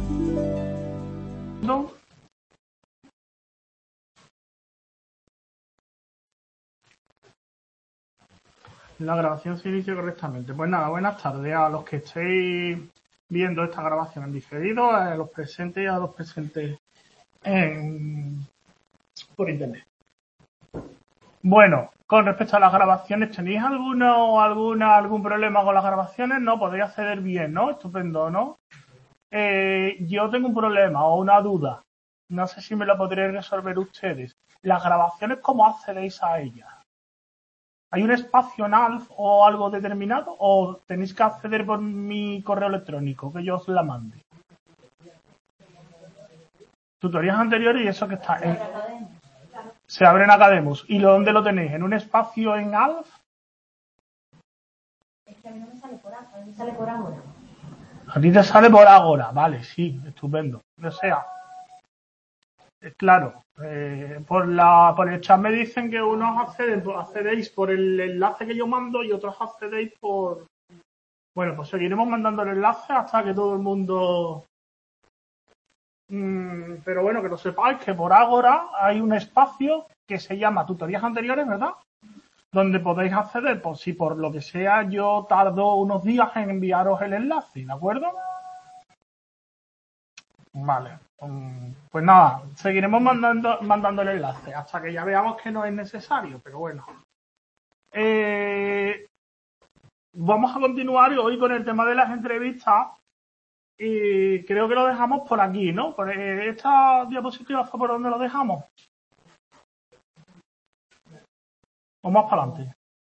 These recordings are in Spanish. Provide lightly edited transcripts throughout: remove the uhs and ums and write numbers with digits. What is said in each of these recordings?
¿No? La grabación se inicia correctamente. Pues nada, buenas tardes a los que estéis viendo esta grabación en diferido, a los presentes y a los presentes por internet. Bueno, con respecto a las grabaciones, ¿tenéis algún problema con las grabaciones? No, podéis acceder bien, ¿no? Estupendo, ¿no? Yo tengo un problema o una duda. No sé si me lo podréis resolver ustedes. ¿Las grabaciones cómo accedéis a ellas? ¿Hay un espacio en ALF o algo determinado? ¿O tenéis que acceder por mi correo electrónico, que yo os la mande? Tutorías anteriores y eso que está en... Se abre en Academus. ¿Y dónde lo tenéis? ¿En un espacio en ALF? Es que a mí no me sale por ALF, a mí me sale por Ágora. A ti te sale por Ágora, vale, sí, estupendo. O sea, claro, por el chat me dicen que unos accedéis por el enlace que yo mando y otros accedéis por... Bueno, pues seguiremos mandando el enlace hasta que todo el mundo... pero bueno, que lo sepáis que por Ágora hay un espacio que se llama Tutorías Anteriores, ¿verdad? Donde podéis acceder, por si por lo que sea yo tardo unos días en enviaros el enlace, ¿de acuerdo? Vale, pues nada, seguiremos mandando el enlace hasta que ya veamos que no es necesario, pero bueno. Vamos a continuar hoy con el tema de las entrevistas y creo que lo dejamos por aquí, ¿no? Por esta diapositiva fue por donde lo dejamos. O más para adelante.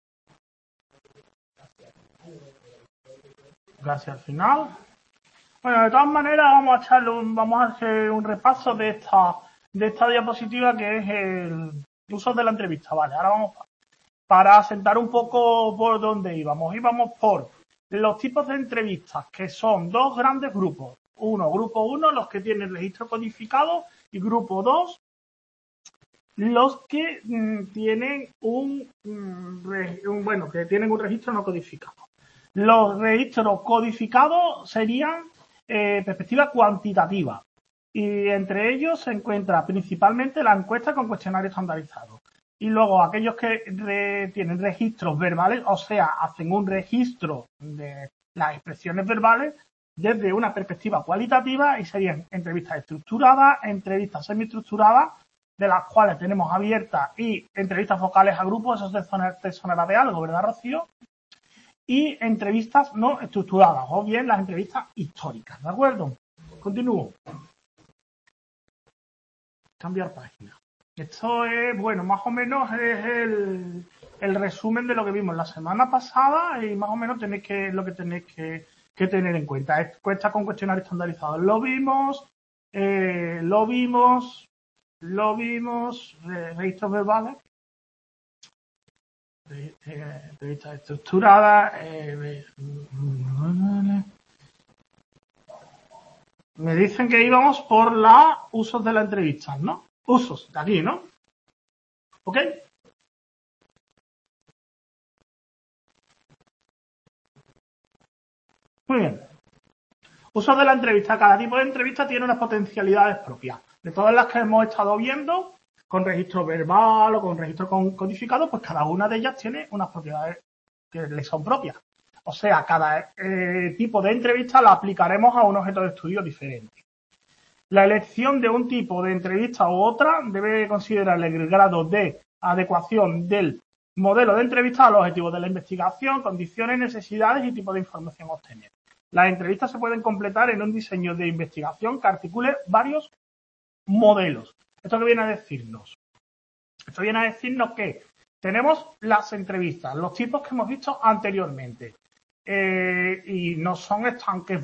Gracias al final. Bueno, de todas maneras vamos a hacer un repaso de esta diapositiva que es el uso de la entrevista. Vale, ahora vamos para sentar un poco por dónde íbamos. Íbamos por los tipos de entrevistas, que son dos grandes grupos. Grupo 1, los que tienen registro codificado, y grupo 2, los que tienen un registro no codificado. Los registros codificados serían perspectiva cuantitativa y entre ellos se encuentra principalmente la encuesta con cuestionario estandarizado. Y luego aquellos que tienen registros verbales, o sea, hacen un registro de las expresiones verbales desde una perspectiva cualitativa y serían entrevistas estructuradas, entrevistas semiestructuradas, de las cuales tenemos abiertas, y entrevistas vocales a grupos, eso te sonará de algo, ¿verdad, Rocío? Y entrevistas no estructuradas, o bien las entrevistas históricas, ¿de acuerdo? Continúo. Cambiar página. Esto es, bueno, más o menos es el resumen de lo que vimos la semana pasada y más o menos lo que tenéis que tener en cuenta. Encuesta con cuestionario estandarizado. Lo vimos, registros verbales, entrevistas estructuradas, me dicen que íbamos por los usos de la entrevista, ¿no? Usos, de aquí, ¿no? ¿Ok? Muy bien. Usos de la entrevista. Cada tipo de entrevista tiene unas potencialidades propias. De todas las que hemos estado viendo, con registro verbal o con registro codificado, pues cada una de ellas tiene unas propiedades que le son propias. O sea, cada tipo de entrevista la aplicaremos a un objeto de estudio diferente. La elección de un tipo de entrevista u otra debe considerar el grado de adecuación del modelo de entrevista a los objetivos de la investigación, condiciones, necesidades y tipo de información a obtener. Las entrevistas se pueden completar en un diseño de investigación que articule varios modelos. ¿Esto qué viene a decirnos? Esto viene a decirnos que tenemos las entrevistas, los tipos que hemos visto anteriormente. Y no son estanques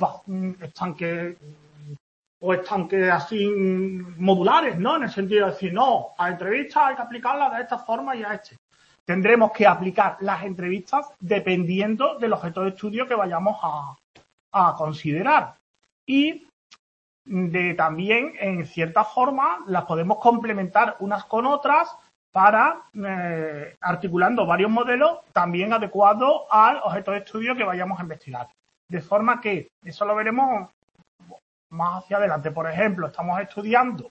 así modulares, ¿no? En el sentido de decir, no, a entrevistas hay que aplicarlas de esta forma y a este. Tendremos que aplicar las entrevistas dependiendo del objeto de estudio que vayamos a considerar. Y también, en cierta forma, las podemos complementar unas con otras para articulando varios modelos también adecuados al objeto de estudio que vayamos a investigar. De forma que, eso lo veremos más hacia adelante. Por ejemplo, estamos estudiando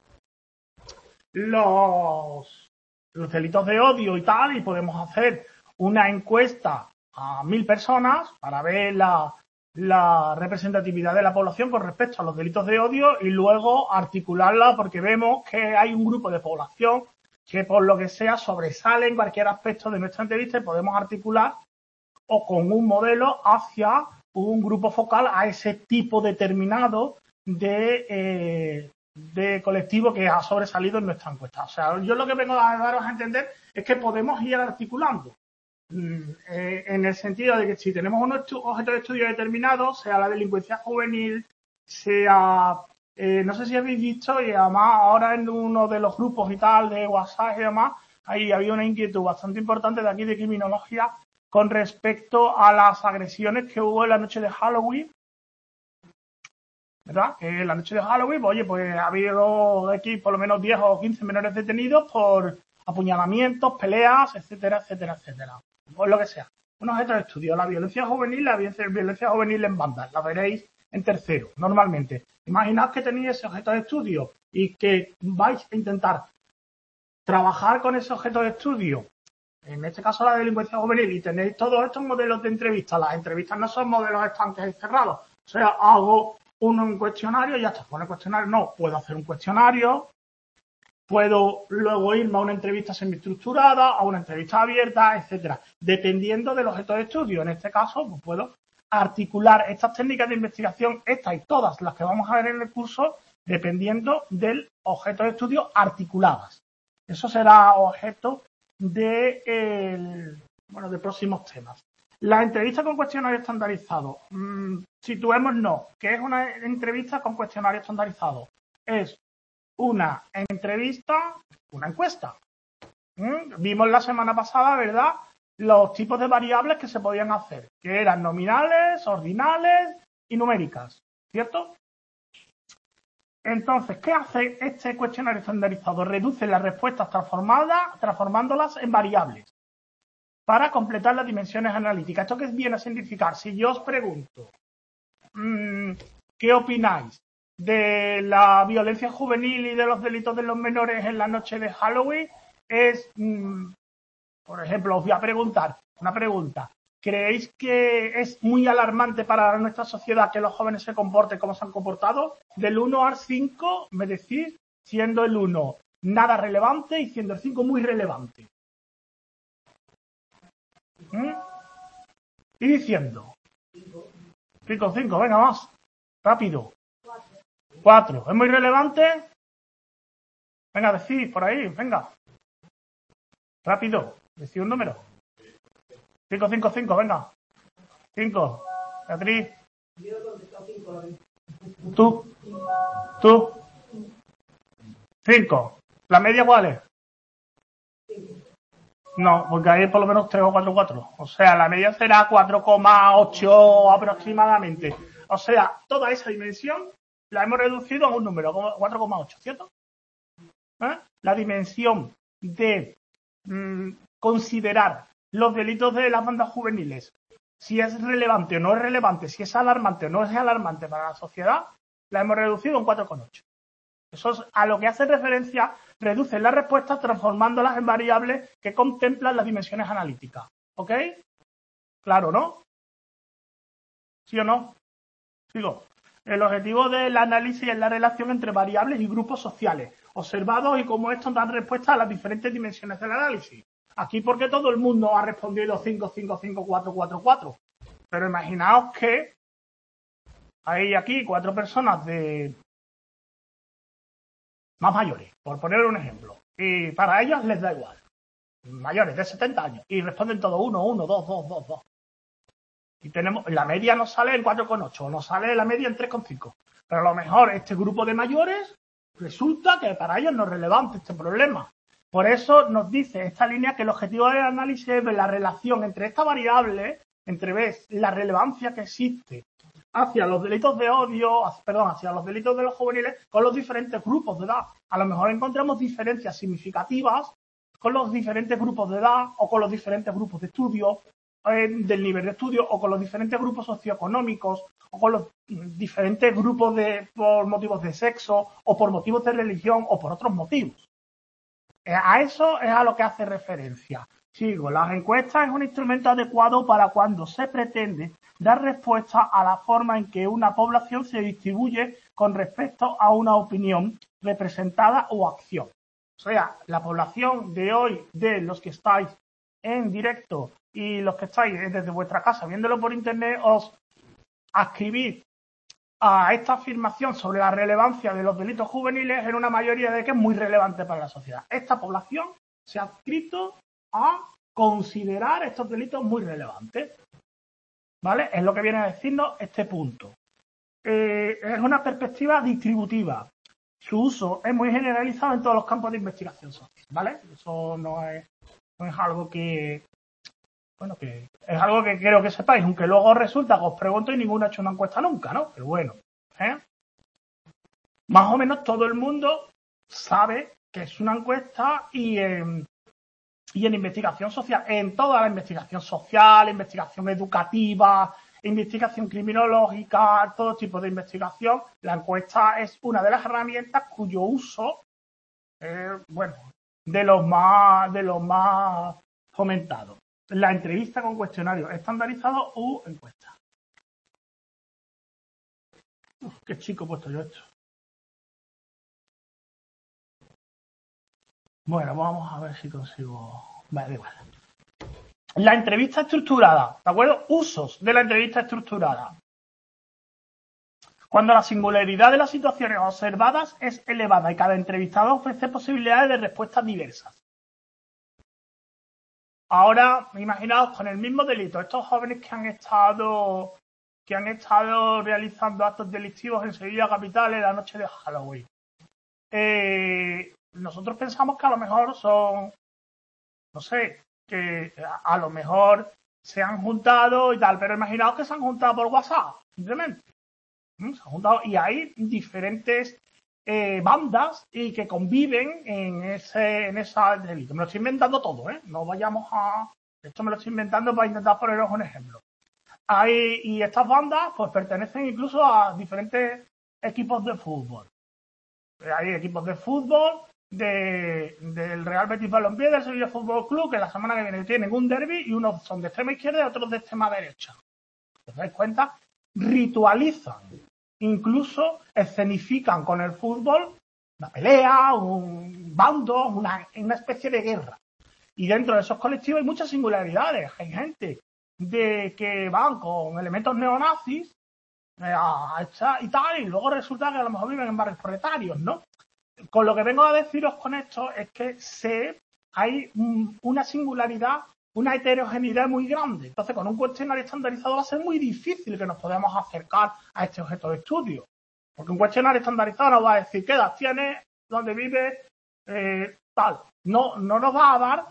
los delitos de odio y tal, y podemos hacer una encuesta a 1000 personas para ver la representatividad de la población con respecto a los delitos de odio y luego articularla porque vemos que hay un grupo de población que por lo que sea sobresale en cualquier aspecto de nuestra entrevista y podemos articular o con un modelo hacia un grupo focal a ese tipo determinado de colectivo que ha sobresalido en nuestra encuesta. O sea, yo lo que vengo a daros a entender es que podemos ir articulando en el sentido de que si tenemos un objeto de estudio determinado, sea la delincuencia juvenil, sea, no sé si habéis visto, y además ahora en uno de los grupos y tal de WhatsApp y demás, ahí había una inquietud bastante importante de aquí de criminología con respecto a las agresiones que hubo en la noche de Halloween, ¿verdad? Que en la noche de Halloween, pues, oye, pues ha habido aquí por lo menos 10 o 15 menores detenidos por apuñalamientos, peleas, etcétera, etcétera, etcétera. Pues lo que sea. Un objeto de estudio, la violencia juvenil en bandas, la veréis en tercero, normalmente. Imaginad que tenéis ese objeto de estudio y que vais a intentar trabajar con ese objeto de estudio, en este caso la delincuencia juvenil, y tenéis todos estos modelos de entrevistas. Las entrevistas no son modelos estanques y cerrados. O sea, hago un cuestionario y ya está. Pone cuestionario. No, puedo hacer un cuestionario, puedo luego irme a una entrevista semiestructurada, a una entrevista abierta, etcétera. Dependiendo del objeto de estudio. En este caso, pues puedo articular estas técnicas de investigación, estas y todas las que vamos a ver en el curso, dependiendo del objeto de estudio articuladas. Eso será objeto de próximos temas. La entrevista con cuestionario estandarizado. Situémonos, ¿qué es una entrevista con cuestionario estandarizado? Es una entrevista, una encuesta. Vimos la semana pasada, ¿verdad?, los tipos de variables que se podían hacer, que eran nominales, ordinales y numéricas, ¿cierto? Entonces, ¿qué hace este cuestionario estandarizado? Reduce las respuestas transformándolas en variables para completar las dimensiones analíticas. ¿Esto qué viene a significar? Si yo os pregunto, ¿qué opináis de la violencia juvenil y de los delitos de los menores en la noche de Halloween? Por ejemplo, os voy a preguntar una pregunta. ¿Creéis que es muy alarmante para nuestra sociedad que los jóvenes se comporten como se han comportado? Del 1 al 5, me decís, siendo el 1 nada relevante y siendo el 5 muy relevante. Y diciendo 5, venga más, rápido. 4, ¿es muy relevante? Venga, decid por ahí, venga. Rápido, decid un número. 5, venga. 5, Beatriz. Tú. 5. ¿La media cuál es? No, porque hay por lo menos 3 o 4. O sea, la media será 4,8 aproximadamente. O sea, toda esa dimensión la hemos reducido a un número, 4,8, ¿cierto? La dimensión de considerar los delitos de las bandas juveniles, si es relevante o no es relevante, si es alarmante o no es alarmante para la sociedad, la hemos reducido en 4,8. Eso es a lo que hace referencia, reduce las respuestas transformándolas en variables que contemplan las dimensiones analíticas. ¿Ok? Claro, ¿no? ¿Sí o no? Sigo. El objetivo del análisis es la relación entre variables y grupos sociales observados y cómo estos dan respuesta a las diferentes dimensiones del análisis. Aquí porque todo el mundo ha respondido 5, 4, 4. Pero imaginaos que hay aquí 4 personas de más mayores, por poner un ejemplo. Y para ellos les da igual. Mayores de 70 años. Y responden todo 1, 2. Y tenemos, la media nos sale en 4,8, nos sale la media en 3,5. Pero a lo mejor este grupo de mayores resulta que para ellos no es relevante este problema. Por eso nos dice esta línea que el objetivo del análisis es ver la relación entre esta variable, entre la relevancia que existe hacia los delitos de odio, hacia los delitos de los juveniles con los diferentes grupos de edad. A lo mejor encontramos diferencias significativas con los diferentes grupos de edad o con los diferentes grupos de estudio del nivel de estudio o con los diferentes grupos socioeconómicos o con los diferentes grupos por motivos de sexo o por motivos de religión o por otros motivos. A eso es a lo que hace referencia. Sigo, las encuestas es un instrumento adecuado para cuando se pretende dar respuesta a la forma en que una población se distribuye con respecto a una opinión representada o acción. O sea, la población de hoy, de los que estáis en directo y los que estáis desde vuestra casa viéndolo por internet, os adscribís a esta afirmación sobre la relevancia de los delitos juveniles en una mayoría de que es muy relevante para la sociedad. Esta población se ha adscrito a considerar estos delitos muy relevantes. ¿Vale? Es lo que viene a decirnos este punto. Es una perspectiva distributiva. Su uso es muy generalizado en todos los campos de investigación social, ¿vale? Eso no es algo que es algo que quiero que sepáis, aunque luego resulta que os pregunto y ninguno ha hecho una encuesta nunca, ¿no? Pero bueno, más o menos todo el mundo sabe que es una encuesta y en investigación social, en toda la investigación social, investigación educativa, investigación criminológica, todo tipo de investigación, la encuesta es una de las herramientas cuyo uso de los más fomentados. La entrevista con cuestionario estandarizado u encuesta. Qué chico he puesto yo esto. Bueno, vamos a ver si consigo. Vale, da igual. La entrevista estructurada, ¿de acuerdo? Usos de la entrevista estructurada. Cuando la singularidad de las situaciones observadas es elevada y cada entrevistado ofrece posibilidades de respuestas diversas. Ahora, imaginaos con el mismo delito, estos jóvenes que han estado realizando actos delictivos en Sevilla capital en la noche de Halloween. Nosotros pensamos que a lo mejor son, no sé, que a lo mejor se han juntado y tal, pero imaginaos que se han juntado por WhatsApp, simplemente. Se han juntado y hay diferentes bandas y que conviven en esa delito. Me lo estoy inventando todo, ¿eh? No vayamos a... Esto me lo estoy inventando para intentar poneros un ejemplo. Y estas bandas pues pertenecen incluso a diferentes equipos de fútbol. Hay equipos de fútbol del Real Betis Balompié, del Sevilla Fútbol Club, que la semana que viene tienen un derbi y unos son de extrema izquierda y otros de extrema derecha. ¿Os dais cuenta? Ritualizan, incluso escenifican con el fútbol una pelea, un bando, una especie de guerra. Y dentro de esos colectivos hay muchas singularidades. Hay gente que van con elementos neonazis y tal, y luego resulta que a lo mejor viven en barrios proletarios, ¿no? Con lo que vengo a deciros con esto es que hay una singularidad, una heterogeneidad muy grande. Entonces, con un cuestionario estandarizado va a ser muy difícil que nos podamos acercar a este objeto de estudio. Porque un cuestionario estandarizado nos va a decir qué edad tienes, dónde vives, tal. No nos va a dar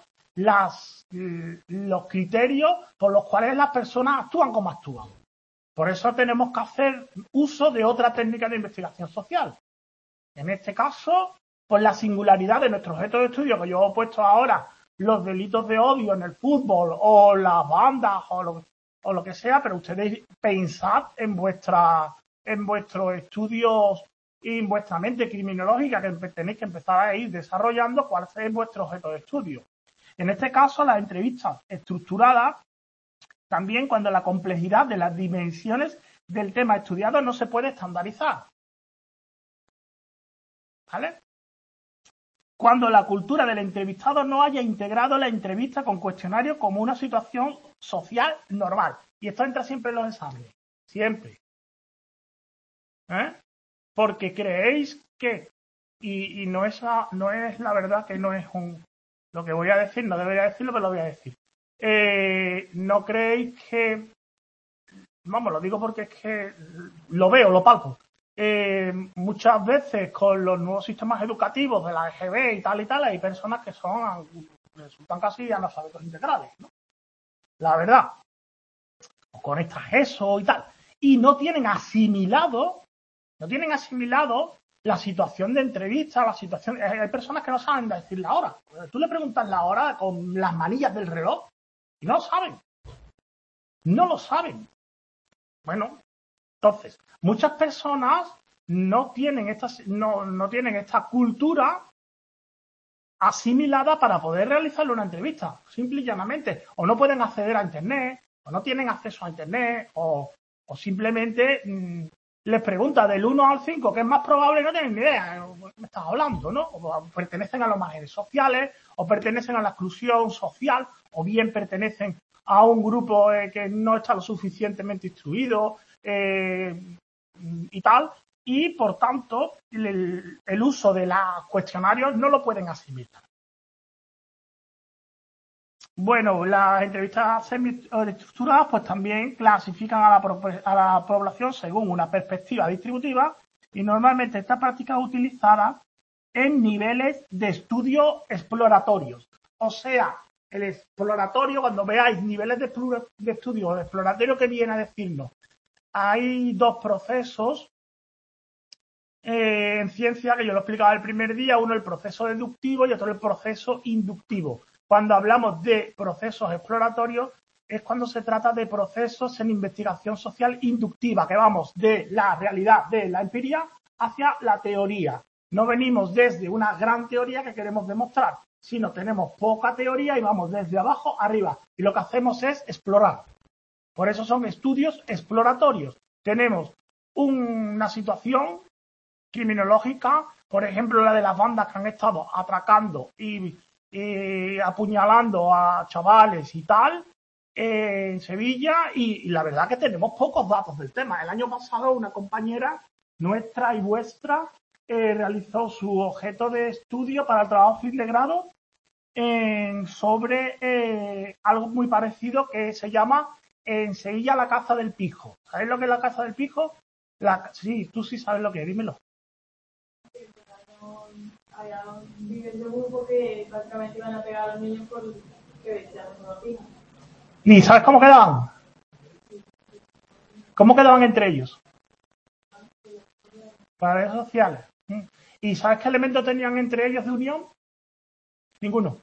los criterios por los cuales las personas actúan como actúan. Por eso tenemos que hacer uso de otra técnica de investigación social. En este caso, pues la singularidad de nuestro objeto de estudio, que yo he puesto ahora, los delitos de odio en el fútbol o las bandas o lo que sea, pero ustedes pensad en vuestros estudios y en vuestra mente criminológica que tenéis que empezar a ir desarrollando cuál es vuestro objeto de estudio. En este caso, las entrevistas estructuradas, también cuando la complejidad de las dimensiones del tema estudiado no se puede estandarizar. ¿Vale? Cuando la cultura del entrevistado no haya integrado la entrevista con cuestionario como una situación social normal. Y esto entra siempre en los exámenes. Siempre. Porque creéis que, y no es la verdad que no es lo que voy a decir, no debería decirlo, pero lo voy a decir. No creéis que, vamos, lo digo porque es que lo veo, lo palpo. Muchas veces con los nuevos sistemas educativos de la EGB y tal, hay personas que resultan casi analfabetos integrales, ¿no? La verdad. O conectas eso y tal. Y no tienen asimilado la situación de entrevista, la situación. Hay personas que no saben decir la hora. Tú le preguntas la hora con las manillas del reloj y no lo saben. No lo saben. Bueno, entonces, muchas personas no tienen esta cultura asimilada para poder realizarle una entrevista, simple y llanamente. O no pueden acceder a Internet, o no tienen acceso a Internet, o simplemente les pregunta del 1 al 5 qué es más probable, no tienen ni idea. Me estás hablando, ¿no? O pertenecen a los márgenes sociales, o pertenecen a la exclusión social, o bien pertenecen a un grupo que no está lo suficientemente instruido y tal. Y, por tanto, el uso de los cuestionarios no lo pueden asimilar. Bueno, las entrevistas semi-estructuradas pues también clasifican a la población según una perspectiva distributiva y normalmente esta práctica es utilizada en niveles de estudio exploratorios. O sea, el exploratorio, cuando veáis niveles de estudio exploratorio, que viene a decirnos, hay dos procesos en ciencia, que yo lo explicaba el primer día, uno el proceso deductivo y otro el proceso inductivo. Cuando hablamos de procesos exploratorios, es cuando se trata de procesos en investigación social inductiva, que vamos de la realidad, de la empiria, hacia la teoría. No venimos desde una gran teoría que queremos demostrar, sino tenemos poca teoría y vamos desde abajo arriba. Y lo que hacemos es explorar. Por eso son estudios exploratorios. Tenemos una situación criminológica, por ejemplo, la de las bandas que han estado atracando y apuñalando a chavales y tal, en Sevilla, y la verdad que tenemos pocos datos del tema. El año pasado una compañera nuestra y vuestra realizó su objeto de estudio para el trabajo fin de grado sobre algo muy parecido que se llama en Sevilla la caza del pijo. ¿Sabéis lo que es la caza del pijo? Sí, tú sí sabes lo que es, dímelo. Había vídeos de grupo que prácticamente iban a pegar a los niños por que vestían una pija. ¿Y sabes cómo quedaban? ¿Cómo quedaban entre ellos? Para redes sociales. ¿Y sabes qué elementos tenían entre ellos de unión? Ninguno.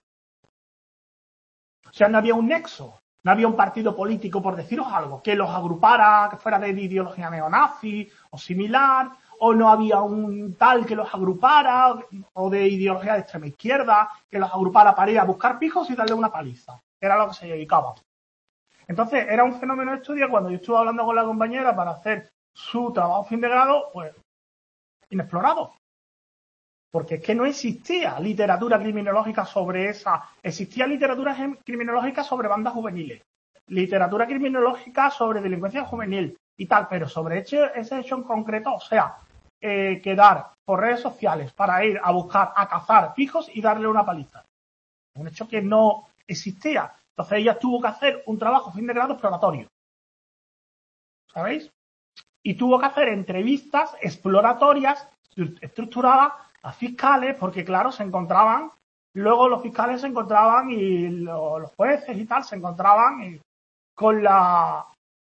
O sea, no había un nexo, no había un partido político, por deciros algo, que los agrupara, que fuera de ideología neonazi o similar, o no había un tal que los agrupara, o de ideología de extrema izquierda, que los agrupara para ir a buscar pijos y darle una paliza. Era lo que se dedicaba. Entonces, era un fenómeno de estudio. Cuando yo estuve hablando con la compañera para hacer su trabajo fin de grado, pues, inexplorado. Porque es que no existía literatura criminológica sobre esa. Existía literatura criminológica sobre bandas juveniles, literatura criminológica sobre delincuencia juvenil y tal, pero sobre ese hecho en concreto, o sea, quedar por redes sociales para ir a buscar, a cazar pijos y darle una paliza. Un hecho que no existía. Entonces ella tuvo que hacer un trabajo fin de grado exploratorio. ¿Sabéis? Y tuvo que hacer entrevistas exploratorias estructuradas a fiscales, porque claro, se encontraban, luego los fiscales se encontraban y los jueces y tal se encontraban con la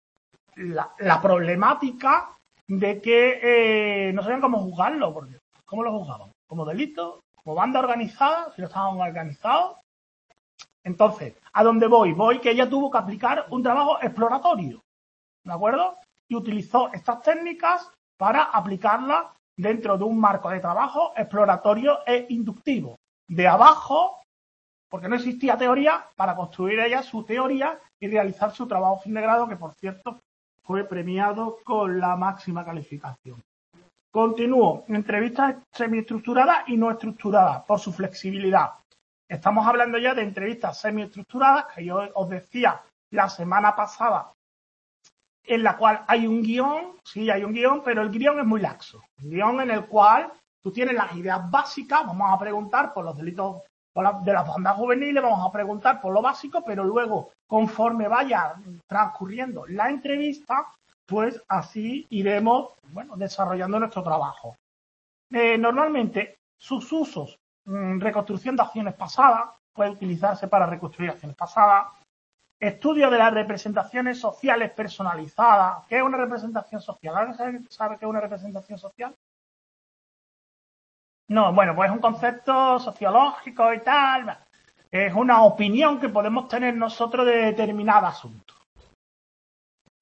problemática de que no sabían cómo juzgarlo, porque ¿cómo lo juzgaban? ¿Como delito? ¿Como banda organizada? Si no estaban organizados. Entonces, ¿a dónde voy? Voy que ella tuvo que aplicar un trabajo exploratorio, ¿de acuerdo? Y utilizó estas técnicas para aplicarlas dentro de un marco de trabajo exploratorio e inductivo. De abajo, porque no existía teoría, para construir ella su teoría y realizar su trabajo fin de grado, que por cierto fue premiado con la máxima calificación. Continúo. Entrevistas semiestructuradas y no estructuradas por su flexibilidad. Estamos hablando ya de entrevistas semiestructuradas, que yo os decía la semana pasada, en la cual hay un guión, sí, hay un guión, pero el guión es muy laxo. Un guión en el cual tú tienes las ideas básicas, vamos a preguntar por los delitos de las bandas juveniles, vamos a preguntar por lo básico, pero luego, conforme vaya transcurriendo la entrevista, pues así iremos, desarrollando nuestro trabajo. Normalmente, sus usos, reconstrucción de acciones pasadas, puede utilizarse para reconstruir acciones pasadas. Estudio de las representaciones sociales personalizadas. ¿Qué es una representación social? ¿Alguien sabe qué es una representación social? No, bueno, pues es un concepto sociológico y tal. Es una opinión que podemos tener nosotros de determinado asunto.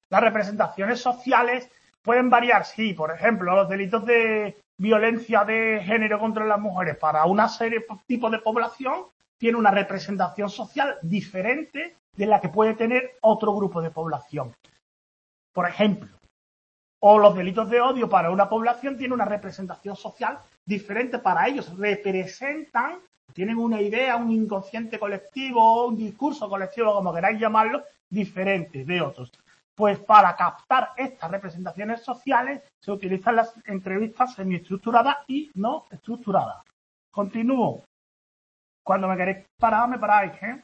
Las representaciones sociales pueden variar, sí, por ejemplo, los delitos de violencia de género contra las mujeres para una serie de tipos de población tiene una representación social diferente de la que puede tener otro grupo de población. Por ejemplo, o los delitos de odio para una población tienen una representación social diferente para ellos. Representan, tienen una idea, un inconsciente colectivo, un discurso colectivo, como queráis llamarlo, diferente de otros. Pues para captar estas representaciones sociales se utilizan las entrevistas semiestructuradas y no estructuradas. Continúo. Cuando me queréis parar, me paráis, ¿eh?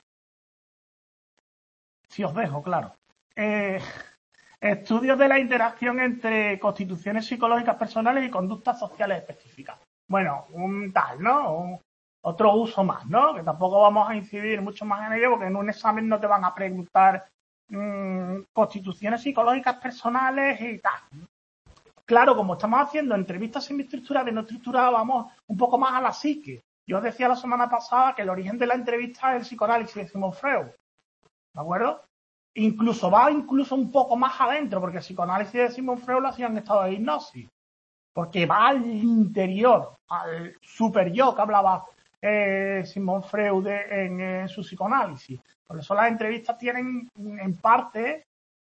Si os dejo, claro. Estudios de la interacción entre constituciones psicológicas personales y conductas sociales específicas. Bueno, un tal, ¿no? Otro uso más, ¿no? Que tampoco vamos a incidir mucho más en ello porque en un examen no te van a preguntar constituciones psicológicas personales y tal. Claro, como estamos haciendo entrevistas semiestructuradas y no estructuradas, vamos un poco más a la psique. Yo os decía la semana pasada que el origen de la entrevista es el psicoanálisis de Sigmund Freud. ¿De acuerdo? Incluso va un poco más adentro, porque el psicoanálisis de Sigmund Freud lo hacía en estado de hipnosis. Porque va al interior, al super yo que hablaba Sigmund Freud en su psicoanálisis. Por eso las entrevistas tienen en parte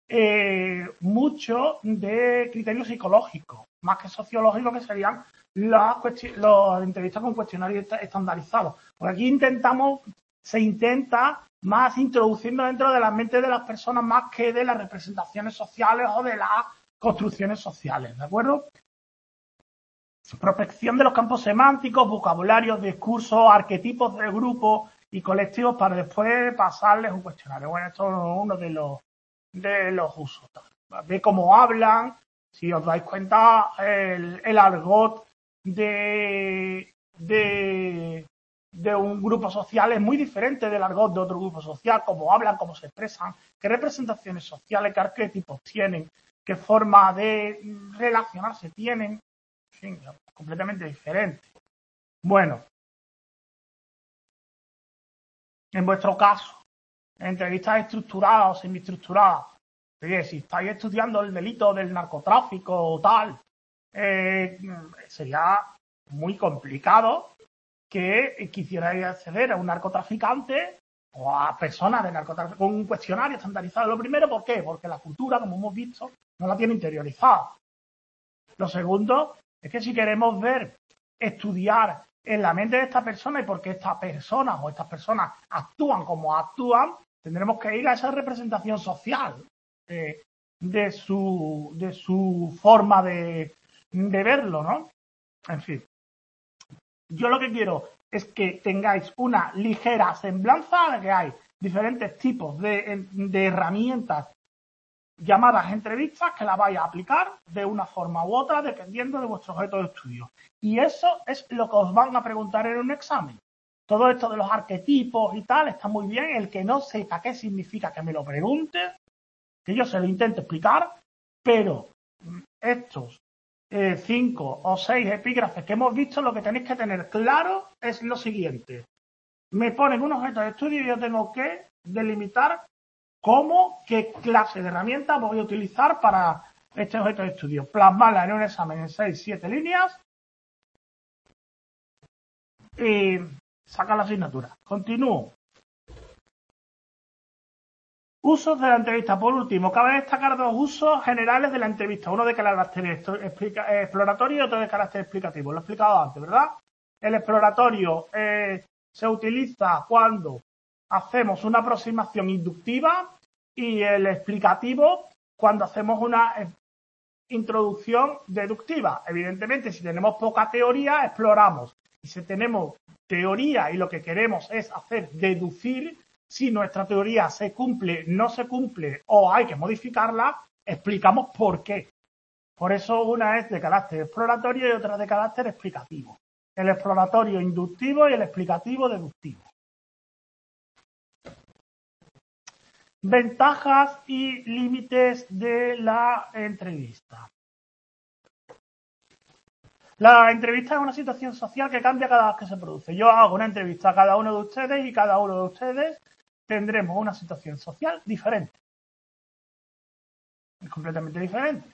mucho de criterio psicológico, más que sociológico, que serían las entrevistas con cuestionarios estandarizados. Porque aquí se intenta más introducirnos dentro de la mente de las personas más que de las representaciones sociales o de las construcciones sociales, ¿de acuerdo? Prospección de los campos semánticos, vocabularios, discursos, arquetipos de grupos y colectivos para después pasarles un cuestionario. Bueno, esto es uno de los usos. De cómo hablan, si os dais cuenta, el argot de un grupo social es muy diferente del argot de otro grupo social, cómo hablan, cómo se expresan, qué representaciones sociales, qué arquetipos tienen, qué forma de relacionarse tienen. En fin, completamente diferente. Bueno, en vuestro caso, entrevistas estructuradas o semiestructuradas, si estáis estudiando el delito del narcotráfico o tal, sería muy complicado que quisierais acceder a un narcotraficante o a personas de narcotráfico con un cuestionario estandarizado. Lo primero, ¿por qué? Porque la cultura, como hemos visto, no la tiene interiorizada. Lo segundo es que si queremos estudiar en la mente de esta persona y por qué estas personas actúan como actúan, tendremos que ir a esa representación social de su forma de verlo, ¿no? En fin. Yo lo que quiero es que tengáis una ligera semblanza de que hay diferentes tipos de herramientas llamadas entrevistas que las vais a aplicar de una forma u otra dependiendo de vuestro objeto de estudio. Y eso es lo que os van a preguntar en un examen. Todo esto de los arquetipos y tal está muy bien. El que no sepa qué significa que me lo pregunte, que yo se lo intente explicar, pero estos 5 o 6 epígrafes que hemos visto, lo que tenéis que tener claro es lo siguiente. Me ponen un objeto de estudio y yo tengo que delimitar qué clase de herramienta voy a utilizar para este objeto de estudio. Plasmarla en un examen en 6-7 líneas y sacar la asignatura. Continúo. Usos de la entrevista. Por último, cabe destacar 2 usos generales de la entrevista. Uno de carácter exploratorio y otro de carácter explicativo. Lo he explicado antes, ¿verdad? El exploratorio se utiliza cuando hacemos una aproximación inductiva y el explicativo cuando hacemos una introducción deductiva. Evidentemente, si tenemos poca teoría, exploramos. Y si tenemos teoría y lo que queremos es hacer deducir, si nuestra teoría se cumple, no se cumple o hay que modificarla, explicamos por qué. Por eso una es de carácter exploratorio y otra de carácter explicativo. El exploratorio inductivo y el explicativo deductivo. Ventajas y límites de la entrevista. La entrevista es una situación social que cambia cada vez que se produce. Yo hago una entrevista a cada uno de ustedes y cada uno de ustedes tendremos una situación social diferente. completamente diferente.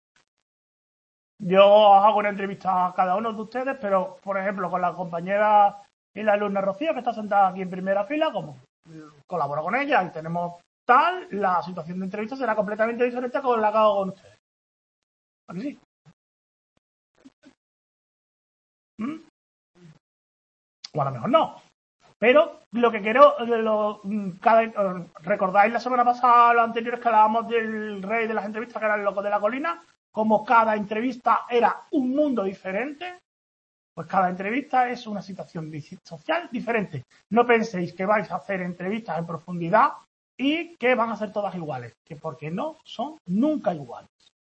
Yo hago una entrevista a cada uno de ustedes, pero, por ejemplo, con la compañera y la alumna Rocío, que está sentada aquí en primera fila, como colaboro con ella y tenemos tal, la situación de entrevista será completamente diferente con la que hago con ustedes. ¿A que sí? ¿Mm? O a lo mejor no. Pero lo que quiero, recordáis la semana pasada, los anteriores que hablábamos del rey de las entrevistas, que era el loco de la colina, como cada entrevista era un mundo diferente, pues cada entrevista es una situación social diferente. No penséis que vais a hacer entrevistas en profundidad y que van a ser todas iguales, que porque no son nunca iguales.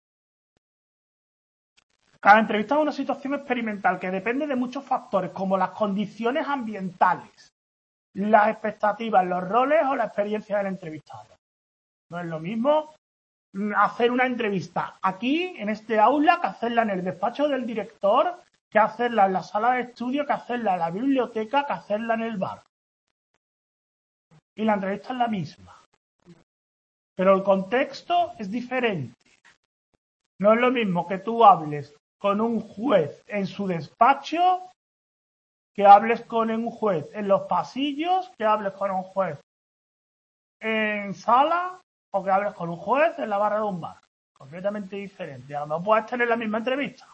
Cada entrevista es una situación experimental que depende de muchos factores, como las condiciones ambientales, las expectativas, los roles o la experiencia del entrevistado. No es lo mismo hacer una entrevista aquí, en este aula, que hacerla en el despacho del director, que hacerla en la sala de estudio, que hacerla en la biblioteca, que hacerla en el bar. Y la entrevista es la misma. Pero el contexto es diferente. No es lo mismo que tú hables con un juez en su despacho, que hables con un juez en los pasillos, que hables con un juez en sala o que hables con un juez en la barra de un bar. Completamente diferente. A lo mejor puedes tener la misma entrevista.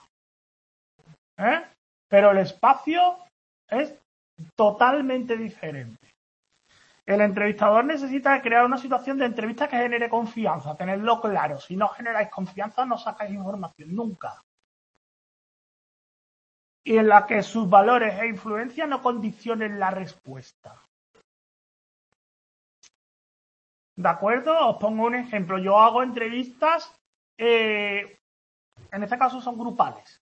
Pero el espacio es totalmente diferente. El entrevistador necesita crear una situación de entrevista que genere confianza, tenerlo claro. Si no generáis confianza, no sacáis información nunca. Y en la que sus valores e influencias no condicionen la respuesta. ¿De acuerdo? Os pongo un ejemplo. Yo hago entrevistas, en este caso son grupales.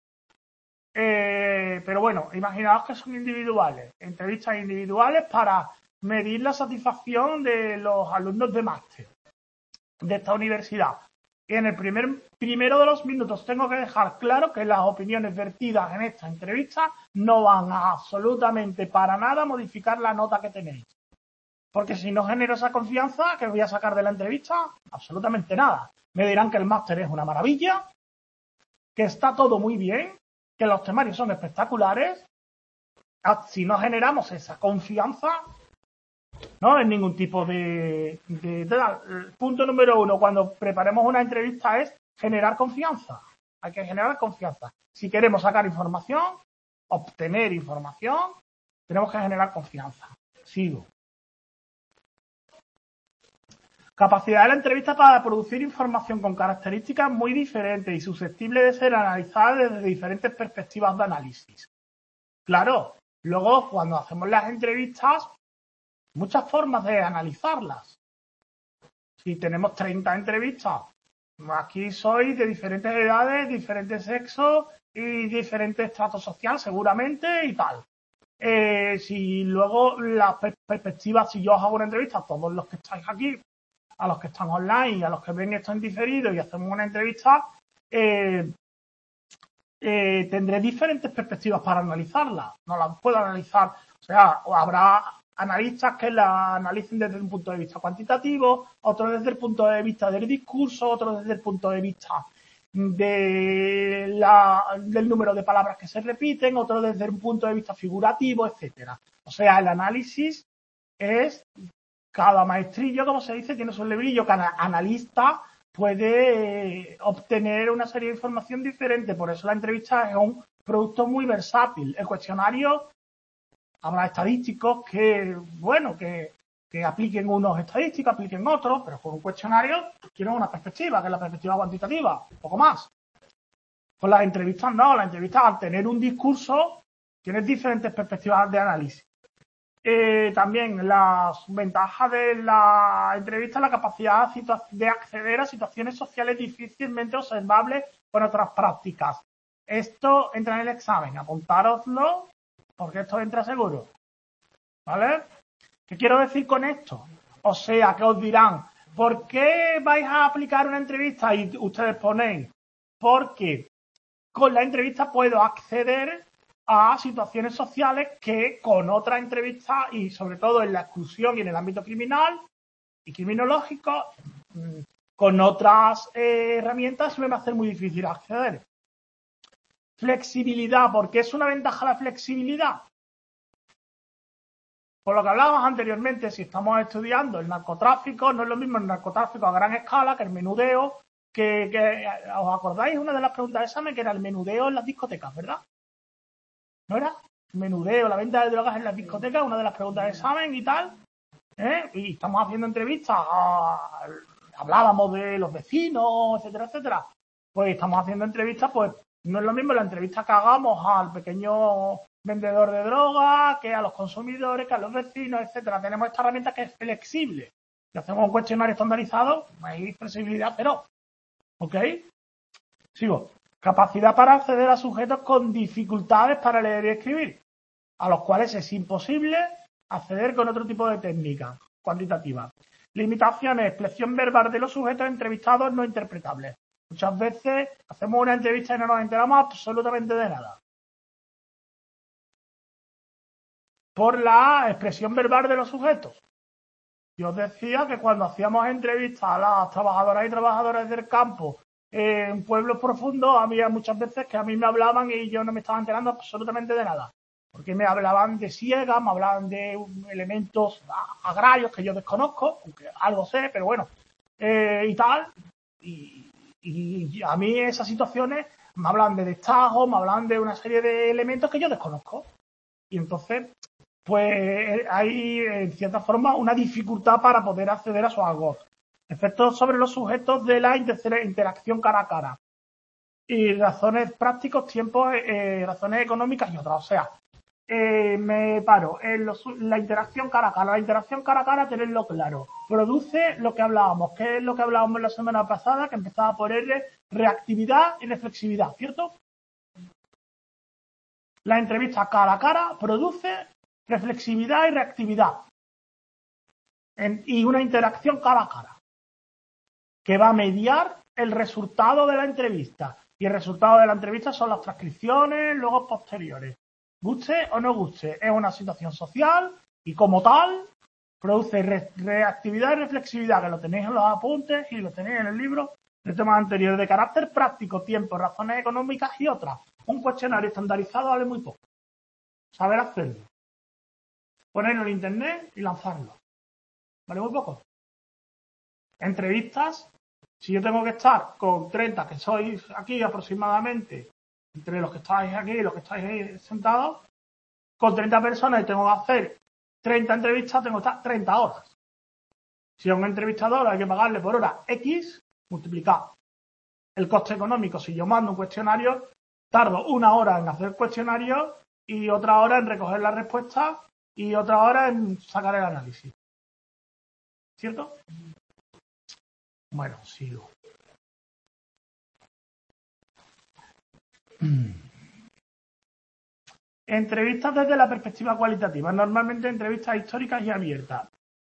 Pero bueno, imaginaos que son individuales. Entrevistas individuales para medir la satisfacción de los alumnos de máster de esta universidad. Y en el primero de los minutos tengo que dejar claro que las opiniones vertidas en esta entrevista no van a absolutamente para nada modificar la nota que tenéis. Porque si no genero esa confianza, ¿qué voy a sacar de la entrevista? Absolutamente nada. Me dirán que el máster es una maravilla, que está todo muy bien, que los temarios son espectaculares. Si no generamos esa confianza, no es ningún tipo de. Punto número 1, cuando preparemos una entrevista es generar confianza. Hay que generar confianza. Si queremos sacar información, obtener información, tenemos que generar confianza. Sigo. Capacidad de la entrevista para producir información con características muy diferentes y susceptibles de ser analizadas desde diferentes perspectivas de análisis. Claro, luego cuando hacemos las entrevistas, muchas formas de analizarlas. Si tenemos 30 entrevistas, aquí sois de diferentes edades, diferentes sexos y diferentes estratos sociales seguramente y tal. Si luego las perspectivas, si yo os hago una entrevista a todos los que estáis aquí, a los que están online y a los que ven esto en diferido y hacemos una entrevista, tendré diferentes perspectivas para analizarla. No las puedo analizar, o sea, habrá analistas que la analicen desde un punto de vista cuantitativo, otros desde el punto de vista del discurso, otros desde el punto de vista del número de palabras que se repiten, otros desde un punto de vista figurativo, etcétera. O sea, el análisis es, cada maestrillo, como se dice, tiene su librillo. Cada analista puede obtener una serie de información diferente. Por eso la entrevista es un producto muy versátil. El cuestionario, habrá estadísticos que apliquen unos estadísticos, apliquen otros, pero con un cuestionario quieren una perspectiva, que es la perspectiva cuantitativa, un poco más. Con las entrevistas no, las entrevistas al tener un discurso tienes diferentes perspectivas de análisis. También las ventajas de la entrevista, la capacidad de acceder a situaciones sociales difícilmente observables con otras prácticas. Esto entra en el examen, apuntároslo, porque esto entra seguro. ¿Vale? ¿Qué quiero decir con esto? O sea, que os dirán, ¿por qué vais a aplicar una entrevista? Y ustedes ponéis, porque con la entrevista puedo acceder a situaciones sociales que con otra entrevista, y sobre todo en la exclusión y en el ámbito criminal y criminológico, Con otras herramientas me va a hacer muy difícil acceder. Flexibilidad. ¿Por qué es una ventaja la flexibilidad? Por lo que hablábamos anteriormente, si estamos estudiando el narcotráfico, no es lo mismo el narcotráfico a gran escala que el menudeo, que ¿os acordáis? Una de las preguntas de examen que era el menudeo en las discotecas, ¿verdad? ¿No era? El menudeo, la venta de drogas en las discotecas, una de las preguntas de examen y tal. Y estamos haciendo entrevistas, hablábamos de los vecinos, etcétera, etcétera. Pues estamos haciendo entrevistas, pues no es lo mismo la entrevista que hagamos al pequeño vendedor de drogas, que a los consumidores, que a los vecinos, etcétera. Tenemos esta herramienta que es flexible. Si hacemos un cuestionario estandarizado, hay flexibilidad, pero, ¿ok? Sigo. Capacidad para acceder a sujetos con dificultades para leer y escribir, a los cuales es imposible acceder con otro tipo de técnica cuantitativa. Limitaciones, expresión verbal de los sujetos entrevistados no interpretables. Muchas veces hacemos una entrevista y no nos enteramos absolutamente de nada. Por la expresión verbal de los sujetos. Yo os decía que cuando hacíamos entrevistas a las trabajadoras y trabajadores del campo en pueblos profundos, había muchas veces que a mí me hablaban y yo no me estaba enterando absolutamente de nada. Porque me hablaban de siegas, me hablaban de elementos agrarios que yo desconozco, aunque algo sé, pero bueno, y tal. Y a mí esas situaciones me hablan de destajo, me hablan de una serie de elementos que yo desconozco. Y entonces, pues hay, en cierta forma, una dificultad para poder acceder a esos algo. Efectos sobre los sujetos de la interacción cara a cara. Y razones prácticos, tiempos, razones económicas y otras. O sea, me paro en la interacción cara a cara. La interacción cara a cara, tenerlo claro. Produce lo que hablábamos. ¿Qué es lo que hablábamos la semana pasada? Que empezaba por R, reactividad y reflexividad, ¿cierto? La entrevista cara a cara produce reflexividad y reactividad. Y una interacción cara a cara. Que va a mediar el resultado de la entrevista. Y el resultado de la entrevista son las transcripciones, luego posteriores. Guste o no guste, es una situación social y como tal produce reactividad y reflexividad, que lo tenéis en los apuntes y lo tenéis en el libro de temas anteriores, de carácter práctico, tiempo, razones económicas y otras. Un cuestionario estandarizado vale muy poco. Saber hacerlo. Ponerlo en internet y lanzarlo. Vale muy poco. Entrevistas, si yo tengo que estar con 30, que sois aquí aproximadamente, entre los que estáis aquí y los que estáis ahí sentados, con 30 personas y tengo que hacer 30 entrevistas, tengo que estar 30 horas. Si a un entrevistador hay que pagarle por hora X, multiplicado. El coste económico, si yo mando un cuestionario, tardo 1 hora en hacer el cuestionario y otra hora en recoger la respuesta y otra hora en sacar el análisis. ¿Cierto? Bueno, sigo. Entrevistas desde la perspectiva cualitativa, normalmente entrevistas históricas y abiertas.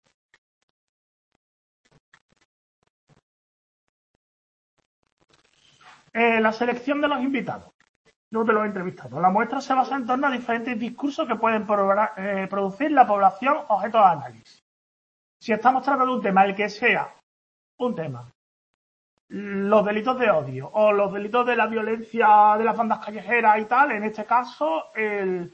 La selección de los invitados, no de los entrevistados. La muestra se basa en torno a diferentes discursos que pueden producir la población objeto de análisis. Si estamos tratando un tema, el que sea un tema, los delitos de odio o los delitos de la violencia de las bandas callejeras y tal, en este caso, el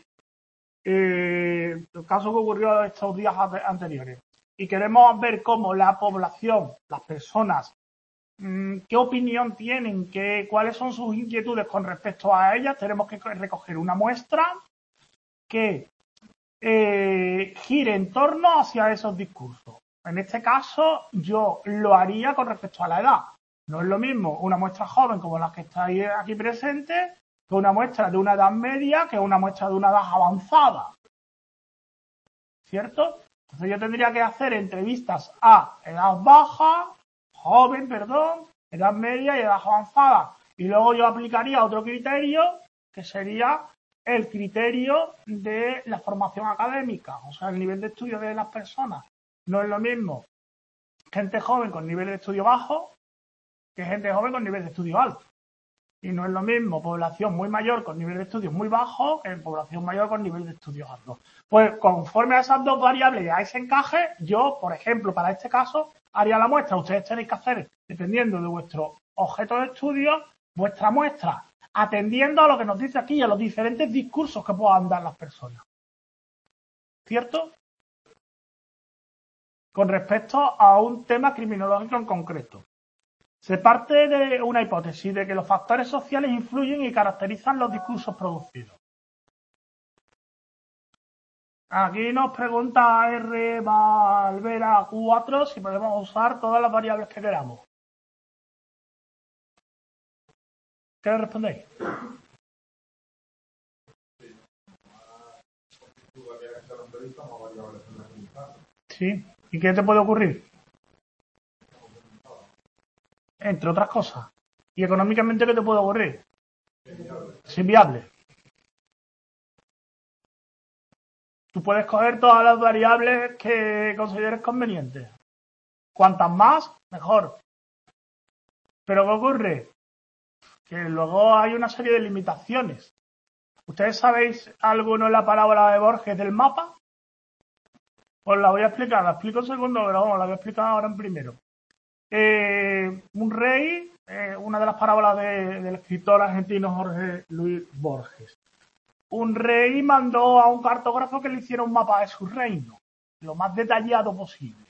caso que ocurrió estos días anteriores. Y queremos ver cómo la población, las personas, qué opinión tienen, cuáles son sus inquietudes con respecto a ellas. Tenemos que recoger una muestra que gire en torno hacia esos discursos. En este caso, yo lo haría con respecto a la edad. No es lo mismo una muestra joven como las que estáis aquí presentes que una muestra de una edad media que una muestra de una edad avanzada. ¿Cierto? Entonces yo tendría que hacer entrevistas a edad baja, joven, edad media y edad avanzada. Y luego yo aplicaría otro criterio que sería el criterio de la formación académica, o sea, el nivel de estudio de las personas. No es lo mismo gente joven con nivel de estudio bajo que gente joven con nivel de estudio alto. Y no es lo mismo población muy mayor con nivel de estudios muy bajo que población mayor con nivel de estudios alto. Pues conforme a esas dos variables y a ese encaje, yo, por ejemplo, para este caso, haría la muestra. Ustedes tenéis que hacer, dependiendo de vuestro objeto de estudio, vuestra muestra, atendiendo a lo que nos dice aquí, a los diferentes discursos que puedan dar las personas. ¿Cierto? Con respecto a un tema criminológico en concreto. Se parte de una hipótesis de que los factores sociales influyen y caracterizan los discursos producidos. Aquí nos pregunta R. Valvera 4 si podemos usar todas las variables que queramos. ¿Qué le respondéis? Sí. ¿Y qué te puede ocurrir? Entre otras cosas. ¿Y económicamente qué te puede ocurrir? Es inviable. Tú puedes coger todas las variables que consideres convenientes. Cuantas más, mejor. Pero ¿qué ocurre? Que luego hay una serie de limitaciones. ¿Ustedes sabéis alguno en la parábola de Borges del mapa? Pues la voy a explicar, la explico en segundo, pero vamos, la voy a explicar ahora en primero. Un rey, una de las parábolas del escritor argentino Jorge Luis Borges. Un rey mandó a un cartógrafo que le hiciera un mapa de su reino, lo más detallado posible.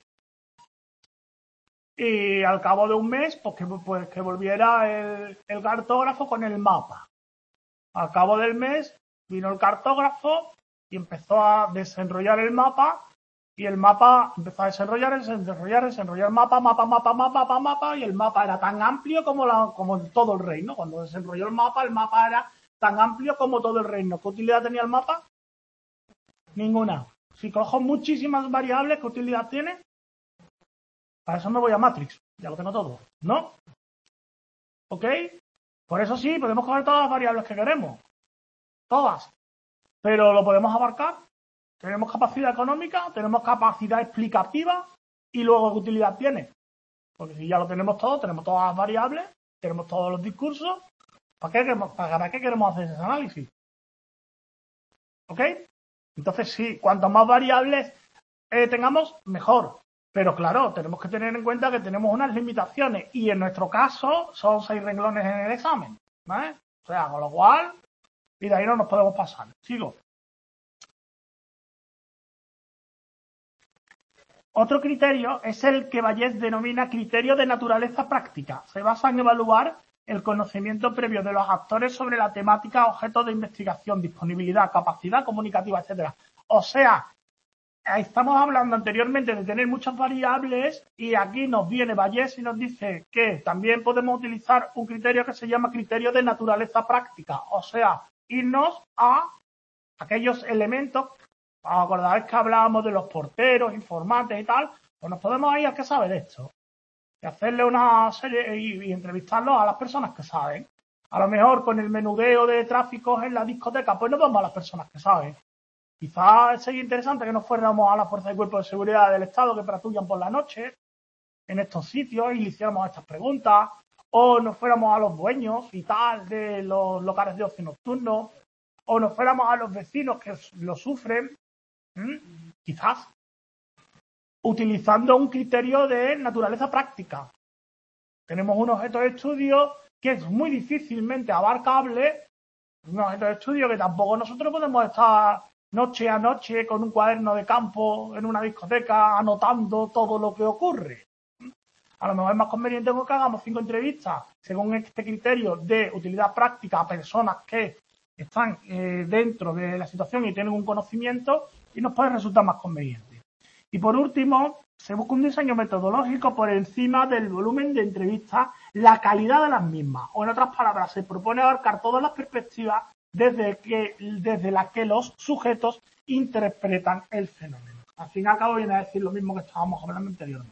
Y al cabo de un mes, pues que volviera el cartógrafo con el mapa. Al cabo del mes vino el cartógrafo y empezó a desenrollar el mapa. Y el mapa empezó a desenrollar el mapa, y el mapa era tan amplio como todo el reino. Cuando desenrolló el mapa era tan amplio como todo el reino. ¿Qué utilidad tenía el mapa? Ninguna. Si cojo muchísimas variables, ¿qué utilidad tiene? Para eso me voy a Matrix. Ya lo tengo todo. ¿No? ¿Ok? Por eso sí, podemos coger todas las variables que queremos. Todas. Pero ¿lo podemos abarcar? Tenemos capacidad económica, tenemos capacidad explicativa y luego ¿qué utilidad tiene? Porque si ya lo tenemos todo, tenemos todas las variables, tenemos todos los discursos, ¿para qué queremos hacer ese análisis? ¿Ok? Entonces sí, cuanto más variables tengamos, mejor. Pero claro, tenemos que tener en cuenta que tenemos unas limitaciones y en nuestro caso son 6 renglones en el examen, ¿vale? O sea, con lo cual, y de ahí no nos podemos pasar. Sigo. Otro criterio es el que Vallès denomina criterio de naturaleza práctica. Se basa en evaluar el conocimiento previo de los actores sobre la temática objeto de investigación, disponibilidad, capacidad comunicativa, etc. O sea, estamos hablando anteriormente de tener muchas variables y aquí nos viene Vallès y nos dice que también podemos utilizar un criterio que se llama criterio de naturaleza práctica. O sea, irnos a aquellos elementos. ¿Acordáis que hablábamos de los porteros, informantes y tal? Pues nos podemos ir a qué sabe de esto. Y hacerle una serie y entrevistarlos a las personas que saben. A lo mejor con el menudeo de tráficos en la discoteca, pues nos vamos a las personas que saben. Quizás sería interesante que nos fuéramos a la Fuerza de Cuerpo de Seguridad del Estado que patrullan por la noche en estos sitios y le hiciéramos estas preguntas. O nos fuéramos a los dueños y tal de los locales de ocio nocturno. O nos fuéramos a los vecinos que lo sufren. Quizás utilizando un criterio de naturaleza práctica. Tenemos un objeto de estudio que es muy difícilmente abarcable, un objeto de estudio que tampoco nosotros podemos estar noche a noche con un cuaderno de campo en una discoteca anotando todo lo que ocurre. A lo mejor es más conveniente que hagamos 5 entrevistas según este criterio de utilidad práctica a personas que están dentro de la situación y tienen un conocimiento y nos puede resultar más conveniente. Y por último, se busca un diseño metodológico por encima del volumen de entrevistas, la calidad de las mismas. O en otras palabras, se propone abarcar todas las perspectivas desde las que los sujetos interpretan el fenómeno. Al fin y al cabo viene a decir lo mismo que estábamos hablando anteriormente.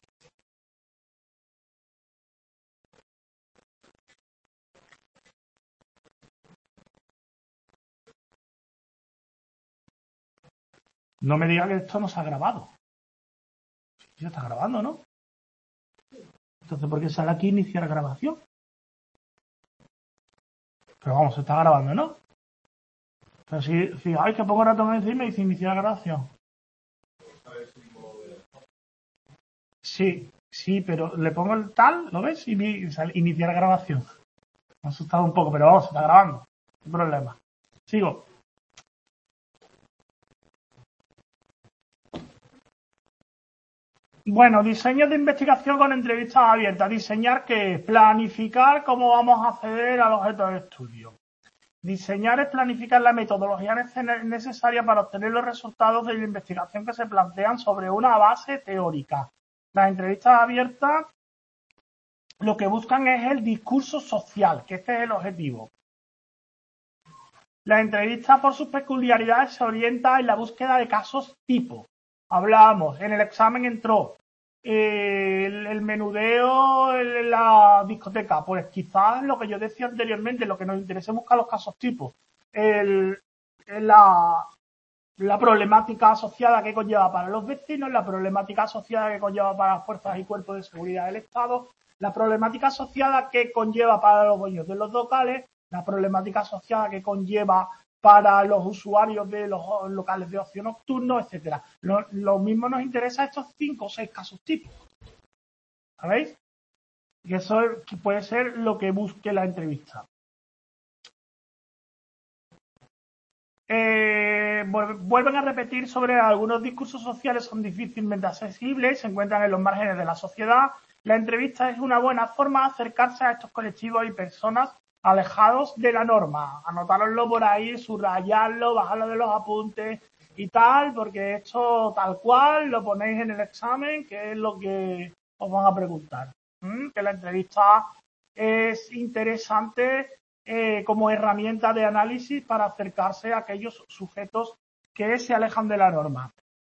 No me diga que esto no se ha grabado. Ya está grabando, ¿no? Entonces, ¿por qué sale aquí iniciar grabación? Pero vamos, se está grabando, ¿no? Pero si hay que pongo ratón encima y dice iniciar grabación. Sí, pero le pongo el tal, ¿lo ves? Y sale iniciar grabación. Me ha asustado un poco, pero vamos, se está grabando. No hay problema. Sigo. Bueno, diseño de investigación con entrevistas abiertas. Diseñar qué es planificar cómo vamos a acceder al objeto de estudio. Diseñar es planificar la metodología necesaria para obtener los resultados de la investigación que se plantean sobre una base teórica. Las entrevistas abiertas lo que buscan es el discurso social, que este es el objetivo. La entrevista, por sus peculiaridades, se orienta en la búsqueda de casos tipo. Hablábamos, en el examen entró el menudeo en la discoteca. Pues quizás lo que yo decía anteriormente, lo que nos interesa es buscar los casos tipo. La problemática asociada que conlleva para los vecinos, la problemática asociada que conlleva para las fuerzas y cuerpos de seguridad del Estado, la problemática asociada que conlleva para los dueños de los locales, la problemática asociada que conlleva para los usuarios de los locales de ocio nocturno, etcétera. Lo mismo nos interesa estos 5 o 6 casos típicos. ¿Sabéis? Y eso puede ser lo que busque la entrevista. Vuelven a repetir sobre algunos discursos sociales son difícilmente accesibles, se encuentran en los márgenes de la sociedad. La entrevista es una buena forma de acercarse a estos colectivos y personas alejados de la norma. Anotároslo por ahí, subrayarlo, bajarlo de los apuntes y tal, porque esto tal cual lo ponéis en el examen, que es lo que os van a preguntar. Que la entrevista es interesante como herramienta de análisis para acercarse a aquellos sujetos que se alejan de la norma.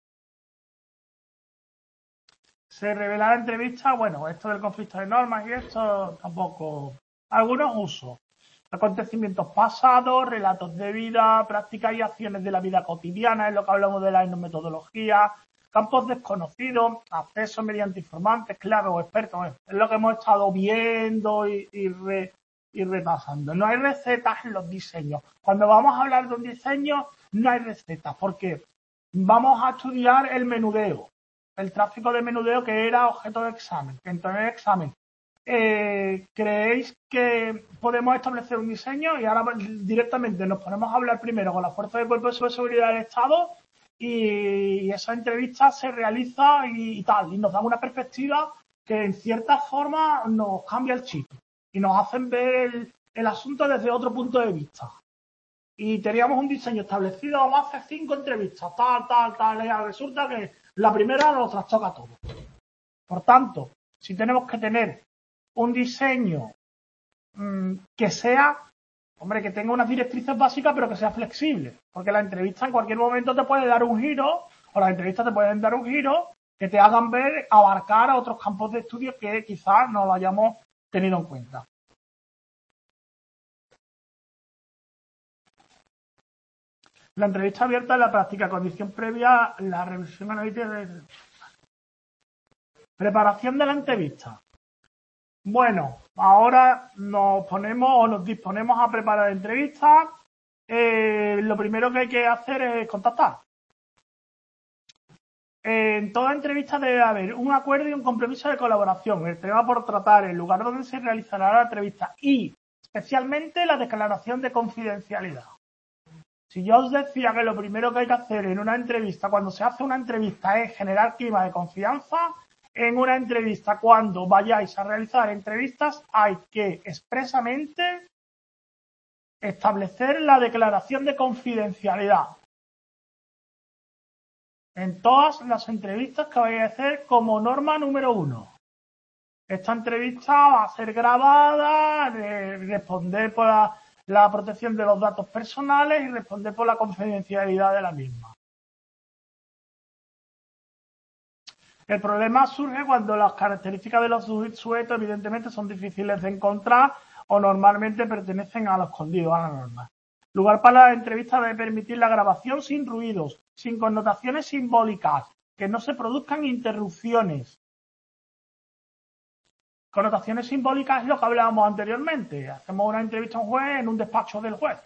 Se revela la entrevista, bueno, esto del conflicto de normas y esto tampoco. Algunos usos. Acontecimientos pasados, relatos de vida, prácticas y acciones de la vida cotidiana, es lo que hablamos de la metodología, campos desconocidos, acceso mediante informantes, clave o expertos, es lo que hemos estado viendo y repasando. No hay recetas en los diseños. Cuando vamos a hablar de un diseño, no hay recetas, porque vamos a estudiar el menudeo, el tráfico de menudeo que era objeto de examen, que entró en el examen. ¿Creéis que podemos establecer un diseño? Y ahora directamente nos ponemos a hablar primero con la Fuerza de Cuerpo de Seguridad del Estado y esa entrevista se realiza y tal, y nos da una perspectiva que en cierta forma nos cambia el chip y nos hacen ver el asunto desde otro punto de vista. Y teníamos un diseño establecido, vamos a hacer 5 entrevistas, tal, y resulta que la primera nos trastoca todo. Por tanto, si tenemos que tener un diseño que sea, que tenga unas directrices básicas, pero que sea flexible, porque la entrevista en cualquier momento te puede dar un giro, o las entrevistas te pueden dar un giro que te hagan ver, abarcar a otros campos de estudio que quizás no lo hayamos tenido en cuenta. La entrevista abierta es la práctica, condición previa, la revisión analítica de preparación de la entrevista. Bueno, ahora nos disponemos a preparar entrevistas. Lo primero que hay que hacer es contactar. En toda entrevista debe haber un acuerdo y un compromiso de colaboración. El tema por tratar, el lugar donde se realizará la entrevista y, especialmente, la declaración de confidencialidad. Si yo os decía que lo primero que hay que hacer en una entrevista, cuando se hace una entrevista, es generar clima de confianza, en una entrevista, cuando vayáis a realizar entrevistas, hay que expresamente establecer la declaración de confidencialidad en todas las entrevistas que vais a hacer como norma número 1. Esta entrevista va a ser grabada, responder por la protección de los datos personales y responder por la confidencialidad de la misma. El problema surge cuando las características de los sujetos evidentemente son difíciles de encontrar o normalmente pertenecen a lo escondido, a la norma. Lugar para la entrevista debe permitir la grabación sin ruidos, sin connotaciones simbólicas, que no se produzcan interrupciones. Connotaciones simbólicas es lo que hablábamos anteriormente. Hacemos una entrevista a un juez en un despacho del juez.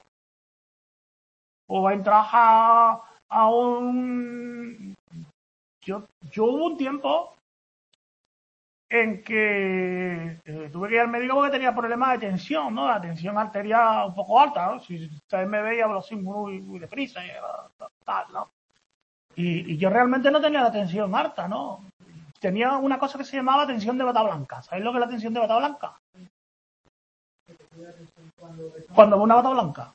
O entras a un... Yo hubo un tiempo en que tuve que ir al médico porque tenía problemas de tensión, ¿no? La tensión arterial un poco alta, ¿no? Si ustedes me veían, hablo así muy deprisa y tal, ¿no? Y yo realmente no tenía la tensión alta, ¿no? Tenía una cosa que se llamaba tensión de bata blanca. ¿Sabéis lo que es la tensión de bata blanca? Cuando veo una bata blanca.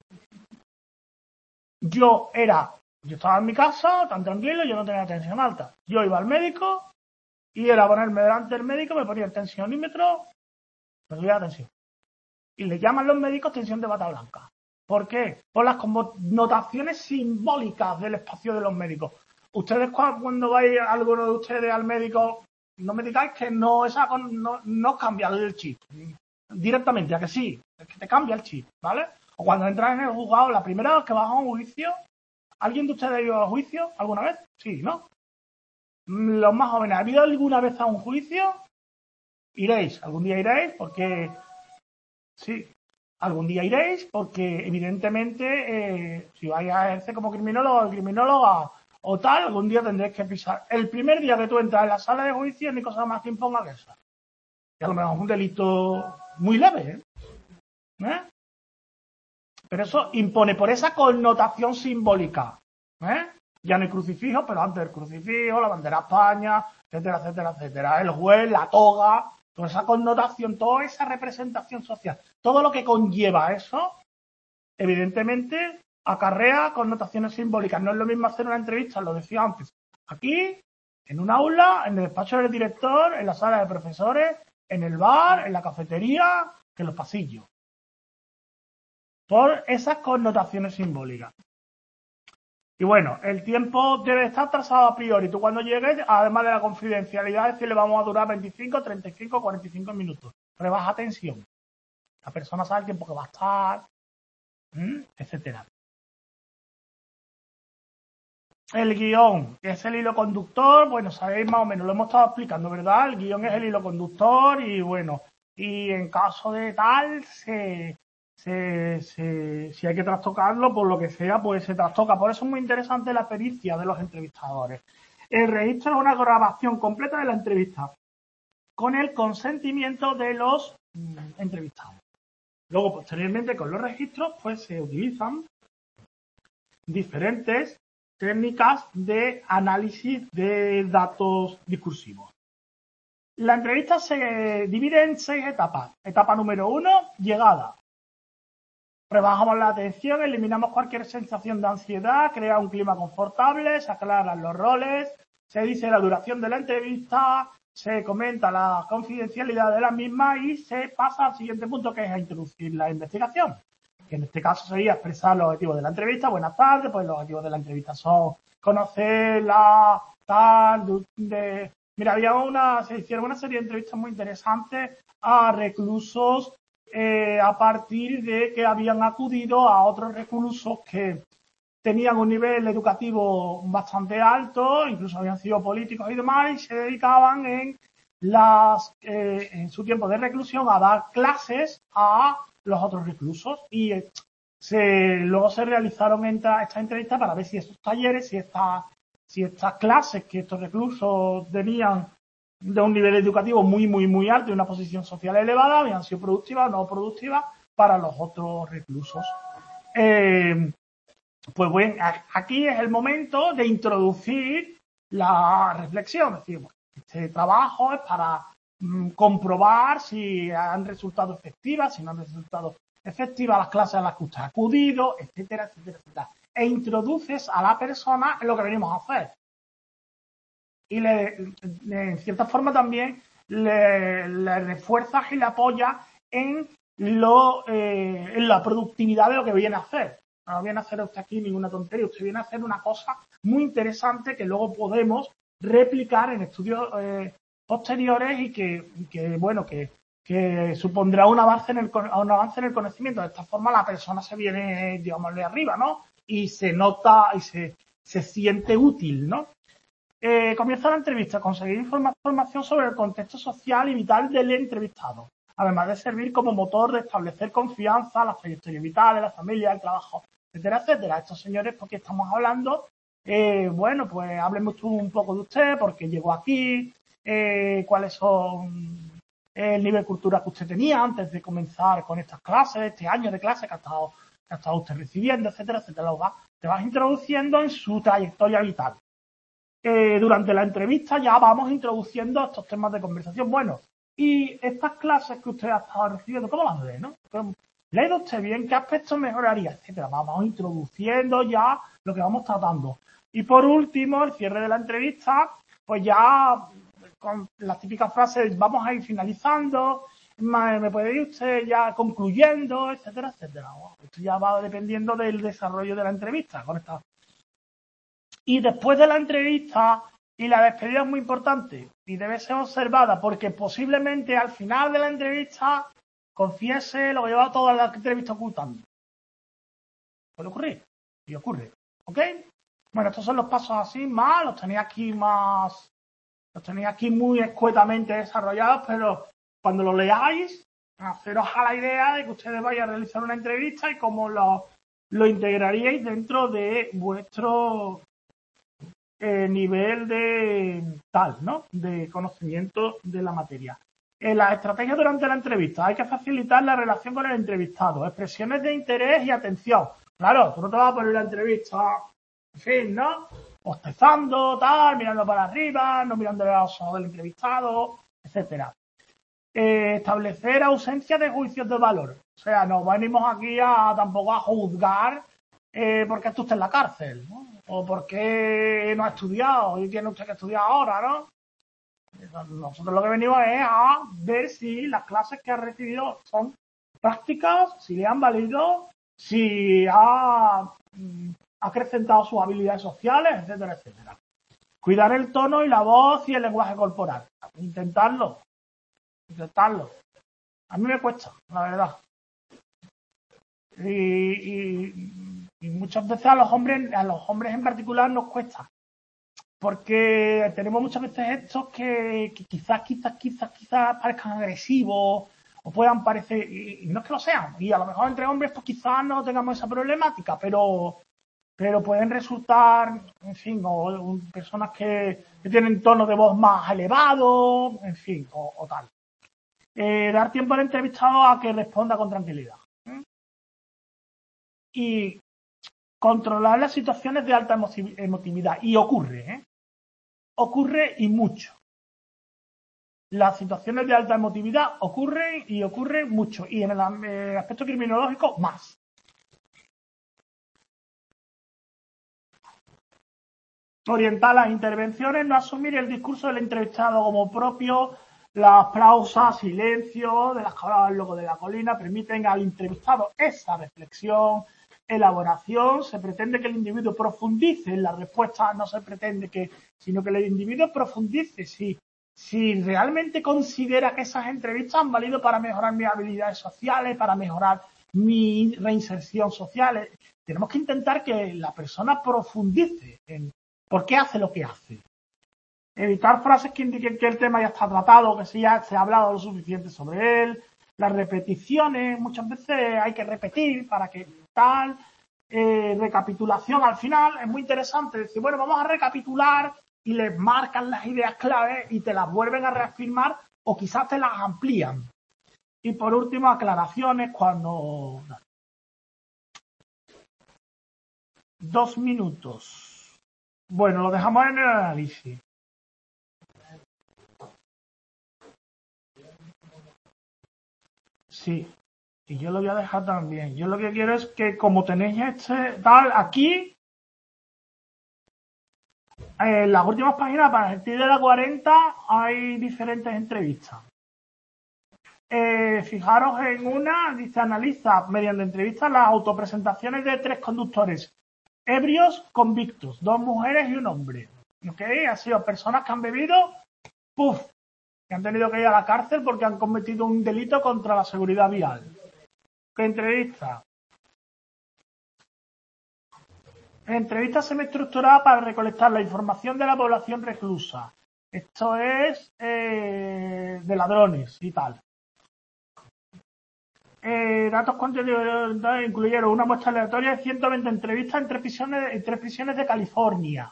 Yo estaba en mi casa, tan tranquilo, yo no tenía tensión alta. Yo iba al médico y era ponerme delante del médico, me ponía el tensionímetro, me subía la tensión. Y le llaman los médicos tensión de bata blanca. ¿Por qué? Por las connotaciones simbólicas del espacio de los médicos. Ustedes cuando vais alguno de ustedes al médico, no me digáis que no cambia el chip directamente, a que sí, es que te cambia el chip, ¿vale? O cuando entras en el juzgado, la primera vez que vas a un juicio, ¿alguien de ustedes ha ido a juicio alguna vez? Sí, ¿no? Los más jóvenes, ¿ha ido alguna vez a un juicio? Iréis, algún día iréis, porque sí, algún día iréis, porque evidentemente si vais a ejercer como criminólogo o criminóloga o tal, algún día tendréis que pisar. El primer día que tú entras en la sala de juicio, ni cosa más que imponga que esa. Y a lo mejor es un delito muy leve, ¿eh? Pero eso impone por esa connotación simbólica, ¿eh? Ya no hay crucifijo, pero antes del crucifijo, la bandera de España, etcétera, etcétera, etcétera. El juez, la toga, toda esa connotación, toda esa representación social, todo lo que conlleva eso, evidentemente acarrea connotaciones simbólicas. No es lo mismo hacer una entrevista, lo decía antes, aquí, en un aula, en el despacho del director, en la sala de profesores, en el bar, en la cafetería, que en los pasillos. Por esas connotaciones simbólicas. Y bueno, el tiempo debe estar trazado a priori. Tú cuando llegues, además de la confidencialidad, es decir, le vamos a durar 25, 35, 45 minutos. Rebaja tensión. La persona sabe el tiempo que va a estar, etcétera. El guión, que es el hilo conductor, bueno, sabéis más o menos, lo hemos estado explicando, ¿verdad? El guión es el hilo conductor y bueno, y en caso de tal, si hay que trastocarlo, por lo que sea, pues se trastoca. Por eso es muy interesante la pericia de los entrevistadores. El registro es una grabación completa de la entrevista con el consentimiento de los entrevistados. Luego, posteriormente, con los registros, pues se utilizan diferentes técnicas de análisis de datos discursivos. La entrevista se divide en 6 etapas. Etapa número 1, llegada. Rebajamos la atención, eliminamos cualquier sensación de ansiedad, crea un clima confortable, se aclaran los roles, se dice la duración de la entrevista, se comenta la confidencialidad de la misma y se pasa al siguiente punto, que es a introducir la investigación. Que en este caso sería expresar los objetivos de la entrevista. Buenas tardes, pues los objetivos de la entrevista son conocer la tal de... Mira, se hicieron una serie de entrevistas muy interesantes a reclusos a partir de que habían acudido a otros reclusos que tenían un nivel educativo bastante alto, incluso habían sido políticos y demás, y se dedicaban en su tiempo de reclusión a dar clases a los otros reclusos y luego se realizaron estas entrevistas para ver si estos talleres, si estas clases que estos reclusos tenían de un nivel educativo muy, muy, muy alto y una posición social elevada, habían sido productivas o no productivas para los otros reclusos. Pues bueno, aquí es el momento de introducir la reflexión. Es decir, este trabajo es para comprobar si han resultado efectivas, si no han resultado efectivas las clases a las que usted ha acudido, etcétera, etcétera, etcétera. E introduces a la persona en lo que venimos a hacer. Y en cierta forma también le refuerzas y le apoyas en la productividad de lo que viene a hacer. No viene a hacer usted aquí ninguna tontería, usted viene a hacer una cosa muy interesante que luego podemos replicar en estudios posteriores y que supondrá un avance en el conocimiento. De esta forma la persona se viene, digámosle, arriba, ¿no? Y se nota y se siente útil, ¿no? Comienza la entrevista. Conseguir información sobre el contexto social y vital del entrevistado, además de servir como motor de establecer confianza, las trayectorias vitales, la familia, el trabajo, etcétera, etcétera. Estos señores, porque estamos hablando, bueno, pues hábleme usted un poco de usted, por qué llegó aquí, cuáles son el nivel de cultura que usted tenía antes de comenzar con estas clases, este año de clase que ha estado usted recibiendo, etcétera, etcétera. Te vas introduciendo en su trayectoria vital. Durante la entrevista ya vamos introduciendo estos temas de conversación. Bueno, y estas clases que usted ha estado recibiendo, ¿cómo las ve, no? ¿Le ha ido usted bien? ¿Qué aspectos mejoraría? Etcétera. Vamos introduciendo ya lo que vamos tratando. Y por último, el cierre de la entrevista, pues ya con las típicas frases, vamos a ir finalizando, me puede ir usted ya concluyendo, etcétera, etcétera. Esto ya va dependiendo del desarrollo de la entrevista. Y después de la entrevista, y la despedida es muy importante y debe ser observada porque posiblemente al final de la entrevista confiese lo que lleva toda la entrevista ocultando. Puede ocurrir. Y ocurre. ¿Ok? Bueno, estos son los pasos así los tenéis aquí muy escuetamente desarrollados, pero cuando lo leáis, haceros a la idea de que ustedes vayan a realizar una entrevista y cómo lo integraríais dentro de vuestro nivel de ¿no? De conocimiento de la materia. Las estrategias durante la entrevista. Hay que facilitar la relación con el entrevistado. Expresiones de interés y atención. Claro, tú no te vas a poner la entrevista, en fin, ¿no? Bostezando, tal, mirando para arriba, no mirando los ojos del entrevistado, etcétera. Establecer ausencia de juicios de valor. O sea, no venimos aquí tampoco a juzgar porque está usted en la cárcel, ¿no? O porque no ha estudiado y tiene usted que estudiar ahora, ¿no? Nosotros lo que venimos es a ver si las clases que ha recibido son prácticas, si le han valido, si ha acrecentado sus habilidades sociales, etcétera, etcétera. Cuidar el tono y la voz y el lenguaje corporal. Intentarlo. A mí me cuesta, la verdad. Y muchas veces a los hombres en particular nos cuesta. Porque tenemos muchas veces estos que quizás parezcan agresivos o puedan parecer, y no es que lo sean, y a lo mejor entre hombres pues quizás no tengamos esa problemática, pero pueden resultar, en fin, o personas que tienen tono de voz más elevado, en fin, o tal. Dar tiempo al entrevistado a que responda con tranquilidad. Y controlar las situaciones de alta emotividad. Y ocurre, ocurre y mucho. Las situaciones de alta emotividad ocurren mucho. Y en el aspecto criminológico, más. Orientar las intervenciones, no asumir el discurso del entrevistado como propio. Las pausas, silencio de las que hablaba el logo de la colina permiten al entrevistado esa reflexión, elaboración. Se pretende que el individuo profundice en la respuesta, no se pretende sino que el individuo profundice si realmente considera que esas entrevistas han valido para mejorar mis habilidades sociales, para mejorar mi reinserción social. Tenemos que intentar que la persona profundice en por qué hace lo que hace. Evitar frases que indiquen que el tema ya está tratado, que ya se ha hablado lo suficiente sobre él. Las repeticiones, muchas veces hay que repetir para que tal. Recapitulación al final, es muy interesante decir, bueno, vamos a recapitular y les marcan las ideas claves y te las vuelven a reafirmar o quizás te las amplían. Y por último, aclaraciones cuando... 2 minutos. Bueno, lo dejamos en el análisis. Sí, y yo lo voy a dejar también. Yo lo que quiero es que como tenéis tal aquí, en las últimas páginas, a partir de la 40, hay diferentes entrevistas. Fijaros en una, dice, analiza mediante entrevistas las autopresentaciones de 3 conductores ebrios convictos, 2 mujeres y un hombre. ¿Ok? Han sido personas que han bebido, que han tenido que ir a la cárcel porque han cometido un delito contra la seguridad vial. ¿Qué entrevista? Entrevistas semiestructuradas para recolectar la información de la población reclusa. Esto es de ladrones y tal. Datos cuantitativos incluyeron una muestra aleatoria de 120 entrevistas en tres prisiones de California.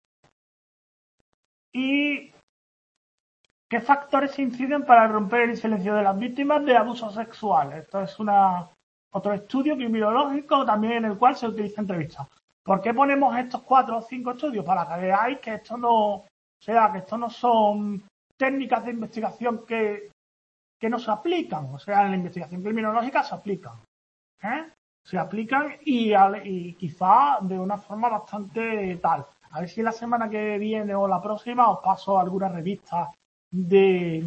¿Y qué factores inciden para romper el silencio de las víctimas de abusos sexuales? Esto es otro estudio criminológico también en el cual se utiliza entrevistas. ¿Por qué ponemos estos 4 o 5 estudios? Para que veáis que esto no son técnicas de investigación que no se aplican. O sea, en la investigación criminológica se aplican. Se aplican y quizá de una forma bastante tal. A ver si la semana que viene o la próxima os paso alguna revista de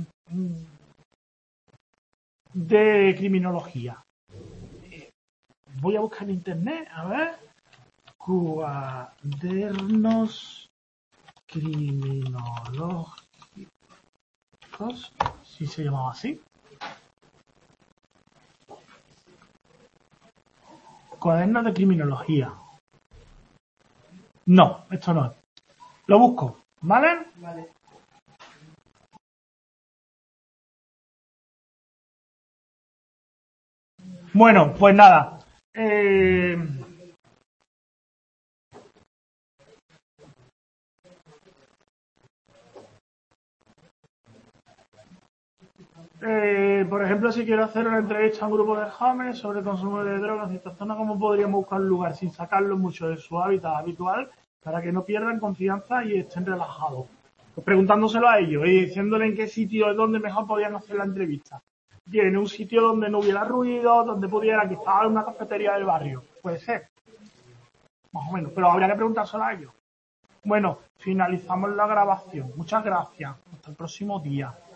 criminología. Voy a buscar en internet, a ver. Cuadernos criminológicos, si se llamaba así. Cuadernos de criminología. No, esto no es. Lo busco, ¿vale? Vale. Bueno, pues nada. Por ejemplo, si quiero hacer una entrevista a un grupo de jóvenes sobre consumo de drogas en esta zona, ¿cómo podríamos buscar un lugar sin sacarlos mucho de su hábitat habitual para que no pierdan confianza y estén relajados? Pues preguntándoselo a ellos y diciéndole en qué sitio es donde mejor podían hacer la entrevista. Bien, en un sitio donde no hubiera ruido, donde pudiera, quizás una cafetería del barrio. Puede ser. Más o menos, pero habría que preguntárselo a ellos. Bueno, finalizamos la grabación. Muchas gracias. Hasta el próximo día.